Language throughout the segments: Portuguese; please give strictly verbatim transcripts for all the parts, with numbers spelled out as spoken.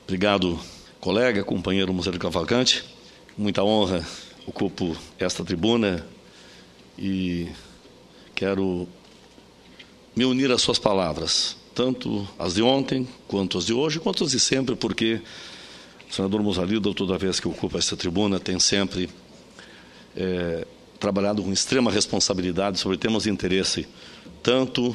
Obrigado, colega, companheiro Moceiro Cavalcante. Muita honra ocupo esta tribuna e quero me unir às suas palavras, tanto as de ontem, quanto as de hoje, quanto as de sempre, porque o senador Mozalildo, toda vez que ocupa esta tribuna, tem sempre é, trabalhado com extrema responsabilidade sobre temas de interesse, tanto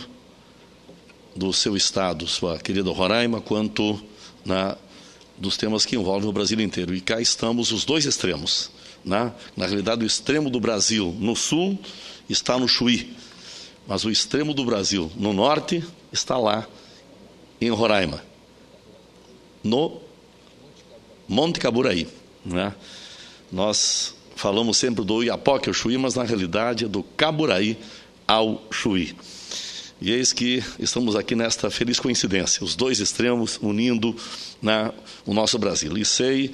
do seu estado, sua querida Roraima, quanto na, dos temas que envolvem o Brasil inteiro. E cá estamos os dois extremos. Né? Na realidade, o extremo do Brasil no sul está no Chuí, mas o extremo do Brasil no norte está lá em Roraima, no Monte Caburaí. Né? Nós falamos sempre do Iapoque ao Chuí, mas na realidade é do Caburaí ao Chuí. E eis que estamos aqui nesta feliz coincidência, os dois extremos unindo né, o nosso Brasil. E sei,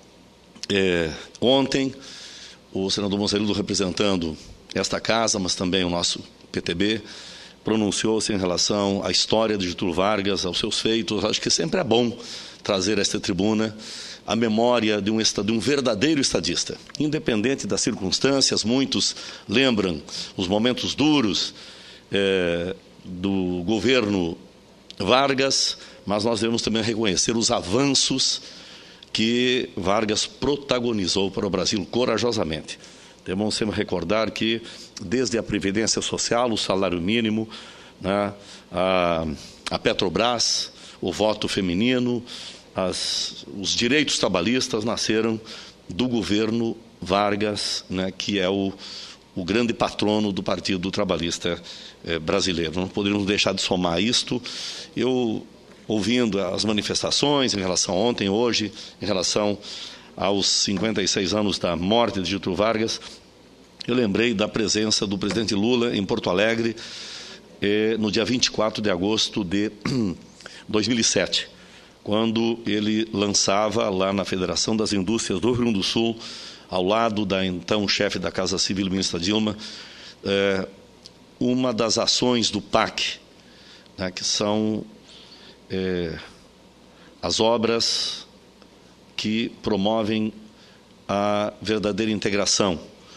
é, ontem, o senador Mozalildo, representando esta casa, mas também o nosso P T B, pronunciou-se em relação à história de Getúlio Vargas, aos seus feitos. Acho que sempre é bom trazer a esta tribuna a memória de um, de um verdadeiro estadista. Independente das circunstâncias, muitos lembram os momentos duros é, do governo Vargas, mas nós devemos também reconhecer os avanços que Vargas protagonizou para o Brasil corajosamente. Devemos sempre recordar que, desde a Previdência Social, o salário mínimo, né, a, a Petrobras, o voto feminino, as, os direitos trabalhistas nasceram do governo Vargas, né, que é o, o grande patrono do Partido Trabalhista eh, brasileiro. Não poderíamos deixar de somar isto. Eu, ouvindo as manifestações em relação a ontem, hoje, em relação aos cinquenta e seis anos da morte de Getúlio Vargas, eu lembrei da presença do presidente Lula em Porto Alegre eh, no dia vinte e quatro de agosto de dois mil e sete, quando ele lançava lá na Federação das Indústrias do Rio Grande do Sul, ao lado da então chefe da Casa Civil, ministra Dilma, eh, uma das ações do P A C, né, que são eh, as obras que promovem a verdadeira integração,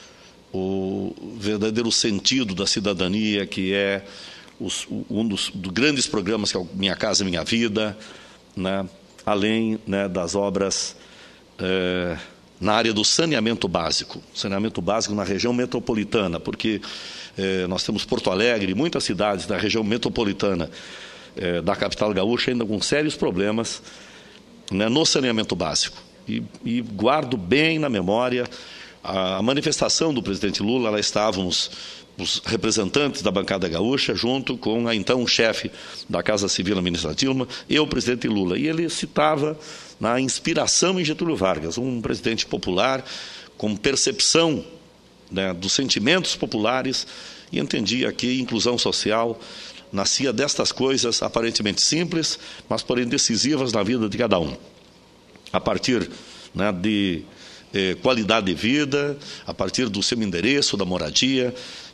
o verdadeiro sentido da cidadania, que é os, um dos, dos grandes programas que é o Minha Casa Minha Vida, né, além né, das obras eh, na área do saneamento básico, saneamento básico na região metropolitana, porque eh, nós temos Porto Alegre e muitas cidades da região metropolitana eh, da capital gaúcha ainda com sérios problemas né, no saneamento básico. E, e guardo bem na memória a, a manifestação do presidente Lula. Lá estávamos os representantes da bancada gaúcha, junto com a então chefe da Casa Civil, a ministra Dilma, e o presidente Lula. E ele citava na inspiração em Getúlio Vargas, um presidente popular, com percepção né, dos sentimentos populares, e entendia que inclusão social nascia destas coisas aparentemente simples, mas porém decisivas na vida de cada um. A partir né, de eh, qualidade de vida, a partir do seu endereço, da moradia,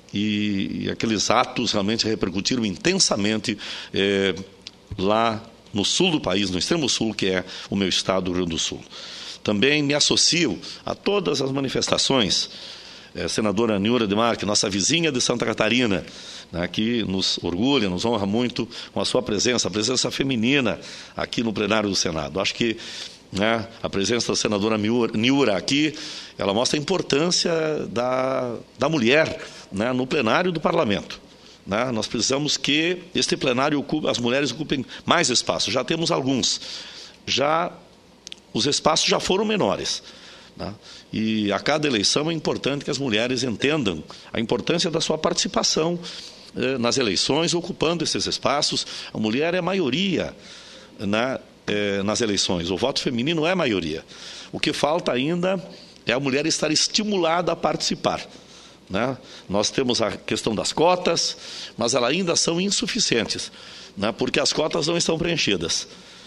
e, e aqueles atos realmente repercutiram intensamente eh, lá no sul do país, no extremo sul, que é o meu estado, do Rio Grande do Sul. Também me associo a todas as manifestações, eh, senadora Niura de Marque, nossa vizinha de Santa Catarina, né, que nos orgulha, nos honra muito com a sua presença, a presença feminina aqui no plenário do Senado. Acho que né, a presença da senadora Niura aqui, ela mostra a importância da, da mulher né, no plenário do Parlamento. Né? Nós precisamos que este plenário ocupe, as mulheres ocupem mais espaço. Já temos alguns. Já os espaços já foram menores. Né? E a cada eleição é importante que as mulheres entendam a importância da sua participação eh, nas eleições, ocupando esses espaços. A mulher é maioria né, eh, nas eleições. O voto feminino é maioria. O que falta ainda é a mulher estar estimulada a participar. Né? Nós temos a questão das cotas, mas elas ainda são insuficientes, né? Porque as cotas não estão preenchidas.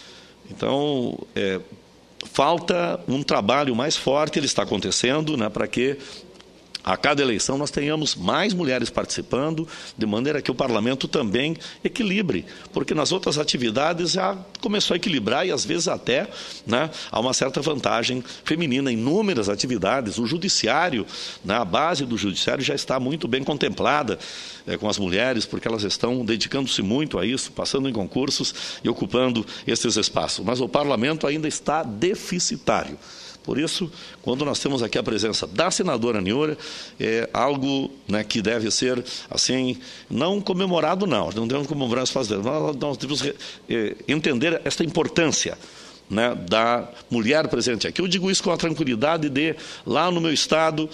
Então, é, falta um trabalho mais forte, ele está acontecendo, né, para que a cada eleição nós tenhamos mais mulheres participando, de maneira que o parlamento também equilibre, porque nas outras atividades já começou a equilibrar e às vezes até, né, há uma certa vantagem feminina em inúmeras atividades. O judiciário, né, a base do judiciário já está muito bem contemplada é, com as mulheres, porque elas estão dedicando-se muito a isso, passando em concursos e ocupando esses espaços. Mas o parlamento ainda está deficitário. Por isso, quando nós temos aqui a presença da senadora Niura, é algo, né, que deve ser, assim, não comemorado, não. Não devemos comemorar esse fazer. Nós, nós devemos é, entender esta importância, né, da mulher presente aqui. Eu digo isso com a tranquilidade de, lá no meu estado,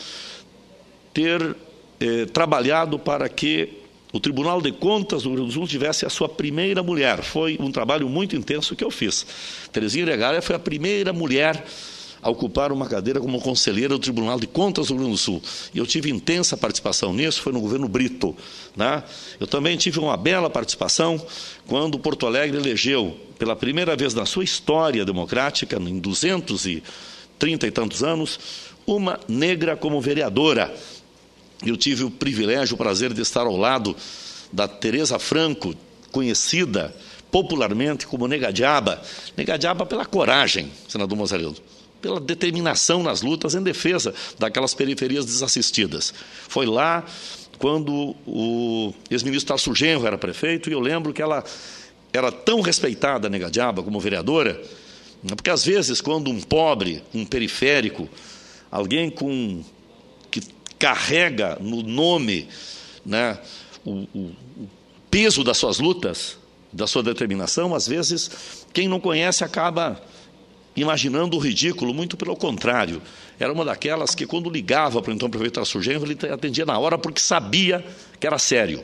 ter é, trabalhado para que o Tribunal de Contas do Rio Grande do Sul tivesse a sua primeira mulher. Foi um trabalho muito intenso que eu fiz. Terezinha Regália foi a primeira mulher a ocupar uma cadeira como conselheira do Tribunal de Contas do Rio Grande do Sul. E eu tive intensa participação nisso, foi no governo Brito, né? Eu também tive uma bela participação quando Porto Alegre elegeu, pela primeira vez na sua história democrática, em duzentos e trinta e tantos anos, uma negra como vereadora. Eu tive o privilégio, o prazer de estar ao lado da Tereza Franco, conhecida popularmente como Negadiaba. Negadiaba pela coragem, senador Mozarello, pela determinação nas lutas em defesa daquelas periferias desassistidas. Foi lá quando o ex-ministro Tarso Genro era prefeito, e eu lembro que ela era tão respeitada, Negadiaba, como vereadora, porque às vezes quando um pobre, um periférico, alguém com, que carrega no nome, né, o, o peso das suas lutas, da sua determinação, às vezes quem não conhece acaba imaginando o ridículo. Muito pelo contrário. Era uma daquelas que, quando ligava para o então prefeito Tarso Genro, ele atendia na hora, porque sabia que era sério.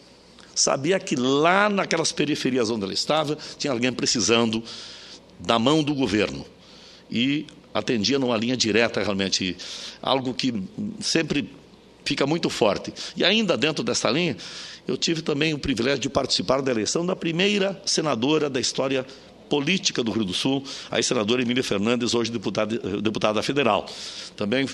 Sabia que lá naquelas periferias onde ele estava, tinha alguém precisando da mão do governo. E atendia numa linha direta, realmente, algo que sempre fica muito forte. E ainda dentro dessa linha, eu tive também o privilégio de participar da eleição da primeira senadora da história política do Rio do Sul, a senadora Emília Fernandes, hoje deputada, deputada federal. Também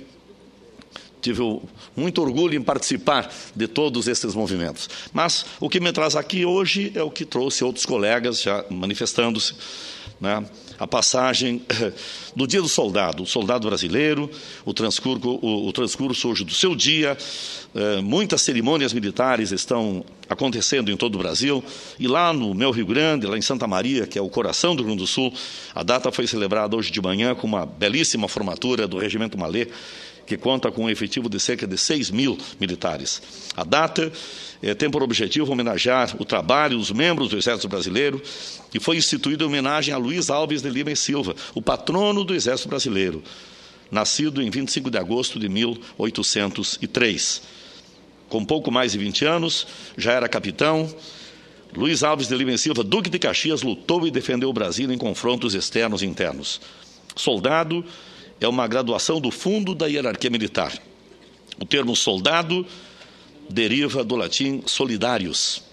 tive muito orgulho em participar de todos esses movimentos. Mas o que me traz aqui hoje é o que trouxe outros colegas já manifestando-se, né? A passagem do Dia do Soldado, o soldado brasileiro, o transcurso, o, o transcurso hoje do seu dia. Eh, muitas cerimônias militares estão acontecendo em todo o Brasil, e lá no meu Rio Grande, lá em Santa Maria, que é o coração do Rio Grande do Sul, a data foi celebrada hoje de manhã com uma belíssima formatura do Regimento Malê, que conta com um efetivo de cerca de seis mil militares. A data eh, tem por objetivo homenagear o trabalho dos membros do Exército Brasileiro, e foi instituída em homenagem a Luiz Alves de Lima e Silva, o patrono do Exército Brasileiro, nascido em vinte e cinco de agosto de mil oitocentos e três. Com pouco mais de vinte anos, já era capitão. Luiz Alves de Lima e Silva, duque de Caxias, lutou e defendeu o Brasil em confrontos externos e internos. Soldado é uma graduação do fundo da hierarquia militar. O termo soldado deriva do latim solidarius.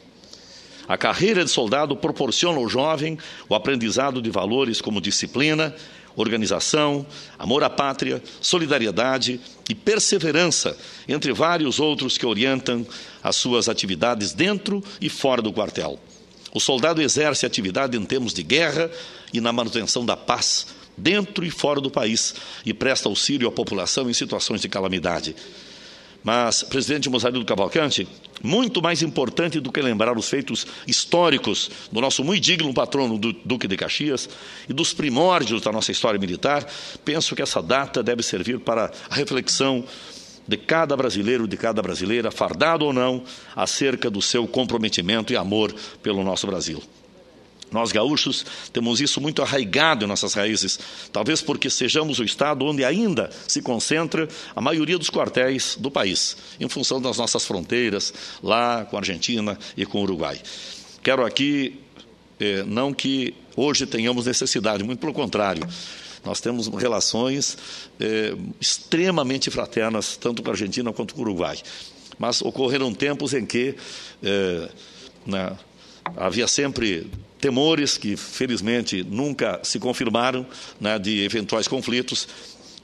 A carreira de soldado proporciona ao jovem o aprendizado de valores como disciplina, organização, amor à pátria, solidariedade e perseverança, entre vários outros que orientam as suas atividades dentro e fora do quartel. O soldado exerce atividade em termos de guerra e na manutenção da paz, dentro e fora do país, e presta auxílio à população em situações de calamidade. Mas, presidente Mozarello Cavalcante, muito mais importante do que lembrar os feitos históricos do nosso muito digno patrono do Duque de Caxias e dos primórdios da nossa história militar, penso que essa data deve servir para a reflexão de cada brasileiro, de cada brasileira, fardado ou não, acerca do seu comprometimento e amor pelo nosso Brasil. Nós, gaúchos, temos isso muito arraigado em nossas raízes, talvez porque sejamos o estado onde ainda se concentra a maioria dos quartéis do país, em função das nossas fronteiras, lá com a Argentina e com o Uruguai. Quero aqui, eh, não que hoje tenhamos necessidade, muito pelo contrário, nós temos relações eh, extremamente fraternas, tanto com a Argentina quanto com o Uruguai. Mas ocorreram tempos em que eh, né, havia sempre temores que, felizmente, nunca se confirmaram, né, de eventuais conflitos,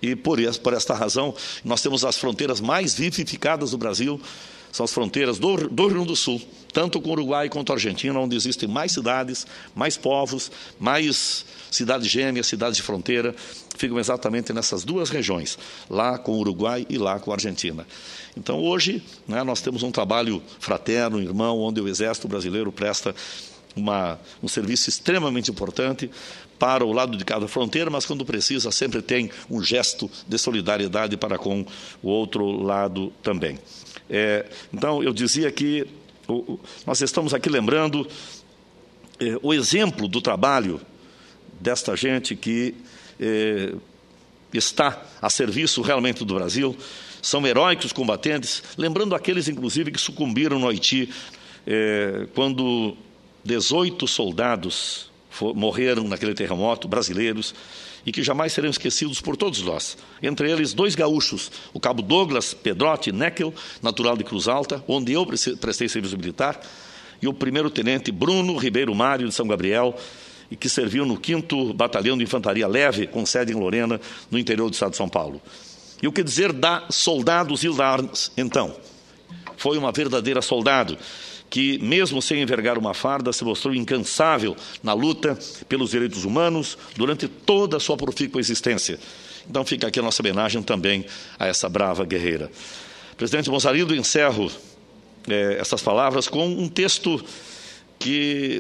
E por, por esta razão, nós temos as fronteiras mais vivificadas do Brasil, são as fronteiras do, do Rio Grande do Sul, tanto com o Uruguai quanto a Argentina, onde existem mais cidades, mais povos, mais cidades gêmeas, cidades de fronteira, ficam exatamente nessas duas regiões, lá com o Uruguai e lá com a Argentina. Então, hoje, né, nós temos um trabalho fraterno, irmão, onde o Exército Brasileiro presta uma, um serviço extremamente importante para o lado de cada fronteira, mas quando precisa sempre tem um gesto de solidariedade para com o outro lado também. É, então, eu dizia que o, nós estamos aqui lembrando é, o exemplo do trabalho desta gente que é, está a serviço realmente do Brasil, são heróicos combatentes, lembrando aqueles, inclusive, que sucumbiram no Haiti, é, quando dezoito soldados for, morreram naquele terremoto, brasileiros, e que jamais serão esquecidos por todos nós. Entre eles, dois gaúchos, o cabo Douglas Pedrotti Neckel, natural de Cruz Alta, onde eu prestei serviço militar, e o primeiro-tenente Bruno Ribeiro Mário, de São Gabriel, e que serviu no quinto Batalhão de Infantaria Leve, com sede em Lorena, no interior do estado de São Paulo. E o que dizer da soldados Hilda Arns, então? Foi uma verdadeira soldado, que, mesmo sem envergar uma farda, se mostrou incansável na luta pelos direitos humanos durante toda a sua profícua existência. Então fica aqui a nossa homenagem também a essa brava guerreira. Presidente Mozarido, encerro é, essas palavras com um texto que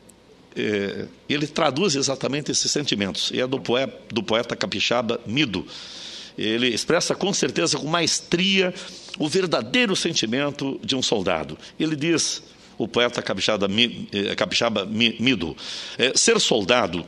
é, ele traduz exatamente esses sentimentos. E é do poeta, do poeta capixaba Mido. Ele expressa com certeza, com maestria, o verdadeiro sentimento de um soldado. Ele diz, o poeta capixaba, capixaba Mido, é, ser soldado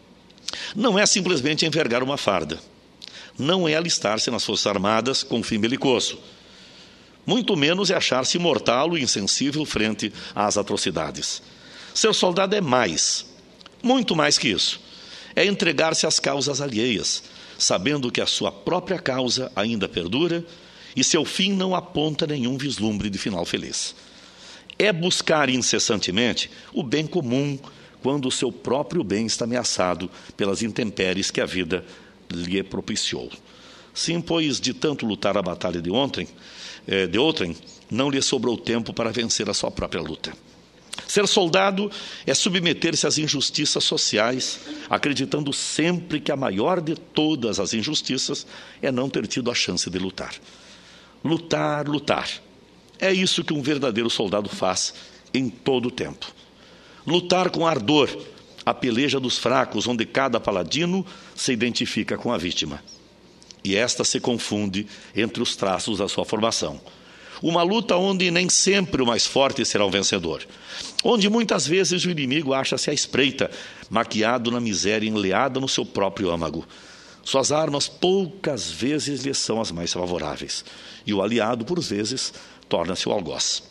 não é simplesmente envergar uma farda, não é alistar-se nas Forças Armadas com fim belicoso, muito menos é achar-se imortal e insensível frente às atrocidades. Ser soldado é mais, muito mais que isso. É entregar-se às causas alheias, sabendo que a sua própria causa ainda perdura e seu fim não aponta nenhum vislumbre de final feliz. É buscar incessantemente o bem comum quando o seu próprio bem está ameaçado pelas intempéries que a vida lhe propiciou. Sim, pois de tanto lutar a batalha de ontem, de outrem, não lhe sobrou tempo para vencer a sua própria luta. Ser soldado é submeter-se às injustiças sociais, acreditando sempre que a maior de todas as injustiças é não ter tido a chance de lutar. Lutar, lutar. É isso que um verdadeiro soldado faz em todo o tempo. Lutar com ardor, a peleja dos fracos, onde cada paladino se identifica com a vítima. E esta se confunde entre os traços da sua formação. Uma luta onde nem sempre o mais forte será o vencedor. Onde muitas vezes o inimigo acha-se à espreita, maquiado na miséria enleada no seu próprio âmago. Suas armas poucas vezes lhe são as mais favoráveis. E o aliado, por vezes, torna-se o algoz.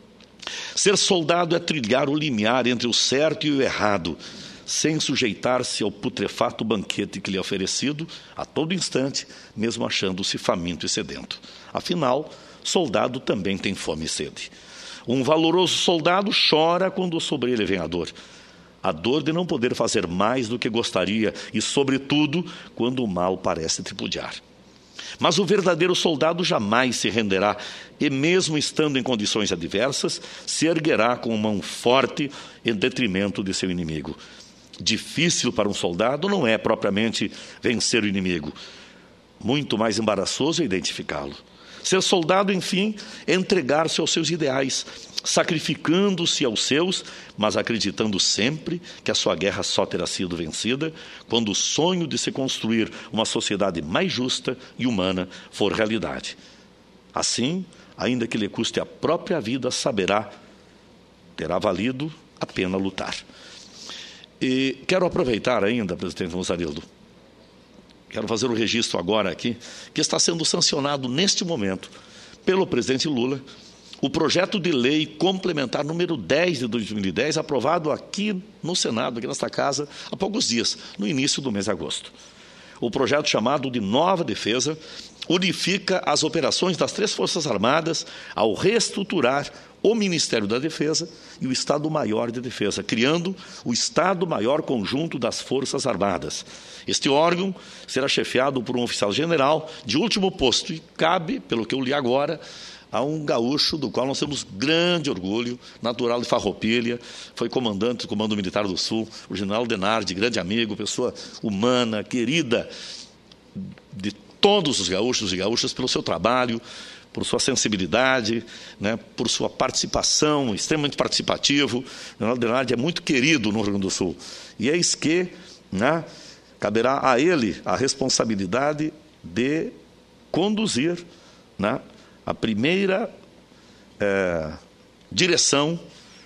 Ser soldado é trilhar o limiar entre o certo e o errado, sem sujeitar-se ao putrefato banquete que lhe é oferecido a todo instante, mesmo achando-se faminto e sedento. Afinal, soldado também tem fome e sede. Um valoroso soldado chora quando sobre ele vem a dor. A dor de não poder fazer mais do que gostaria e, sobretudo, quando o mal parece tripudiar. Mas o verdadeiro soldado jamais se renderá e, mesmo estando em condições adversas, se erguerá com mão forte em detrimento de seu inimigo. Difícil para um soldado não é propriamente vencer o inimigo. Muito mais embaraçoso é identificá-lo. Ser soldado, enfim, é entregar-se aos seus ideais, sacrificando-se aos seus, mas acreditando sempre que a sua guerra só terá sido vencida quando o sonho de se construir uma sociedade mais justa e humana for realidade. Assim, ainda que lhe custe a própria vida, saberá, terá valido a pena lutar. E quero aproveitar ainda, presidente Mozarido, quero fazer o registro agora aqui, que está sendo sancionado neste momento pelo presidente Lula, o projeto de lei complementar número dez de dois mil e dez, aprovado aqui no Senado, aqui nesta casa, há poucos dias, no início do mês de agosto. o projeto chamado de Nova Defesa unifica as operações das três Forças Armadas ao reestruturar o Ministério da Defesa e o Estado-Maior de Defesa, criando o Estado-Maior Conjunto das Forças Armadas. Este órgão será chefiado por um oficial-general de último posto e cabe, pelo que eu li agora, a um gaúcho do qual nós temos grande orgulho, natural de Farroupilha, foi comandante do Comando Militar do Sul, o general Denardi, grande amigo, pessoa humana, querida de todos os gaúchos e gaúchas pelo seu trabalho, por sua sensibilidade, né, por sua participação, extremamente participativo. O general Denardi é muito querido no Rio Grande do Sul. E eis que, né, caberá a ele a responsabilidade de conduzir, né, a primeira é, direção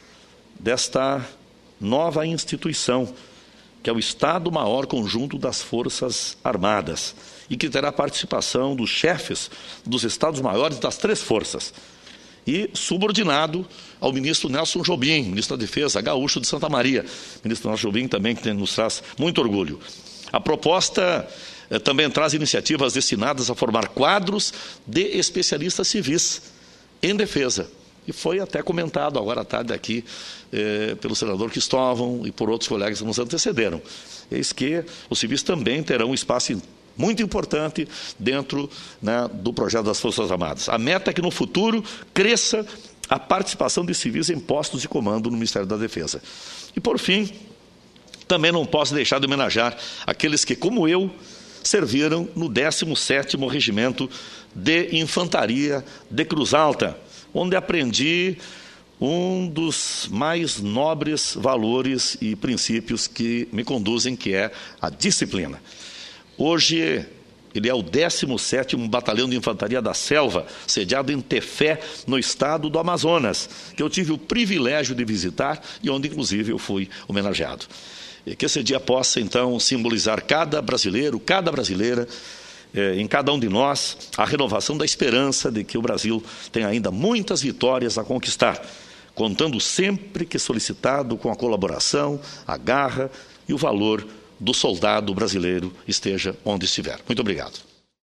desta nova instituição, que é o Estado-Maior Conjunto das Forças Armadas, e que terá participação dos chefes dos Estados-Maiores das três forças, e subordinado ao ministro Nelson Jobim, ministro da Defesa, gaúcho de Santa Maria. O ministro Nelson Jobim também que nos traz muito orgulho. A proposta eh, também traz iniciativas destinadas a formar quadros de especialistas civis em defesa. E foi até comentado agora à tarde aqui eh, pelo senador Cristóvão e por outros colegas que nos antecederam. Eis que os civis também terão um espaço muito importante dentro, né, do projeto das Forças Armadas. A meta é que no futuro cresça a participação de civis em postos de comando no Ministério da Defesa. E por fim, também não posso deixar de homenagear aqueles que, como eu, serviram no décimo sétimo Regimento de Infantaria de Cruz Alta, onde aprendi um dos mais nobres valores e princípios que me conduzem, que é a disciplina. Hoje, ele é o décimo sétimo Batalhão de Infantaria da Selva, sediado em Tefé, no estado do Amazonas, que eu tive o privilégio de visitar e onde, inclusive, eu fui homenageado. E que esse dia possa, então, simbolizar cada brasileiro, cada brasileira, eh, em cada um de nós, a renovação da esperança de que o Brasil tem ainda muitas vitórias a conquistar, contando sempre que solicitado com a colaboração, a garra e o valor do soldado brasileiro esteja onde estiver. Muito obrigado.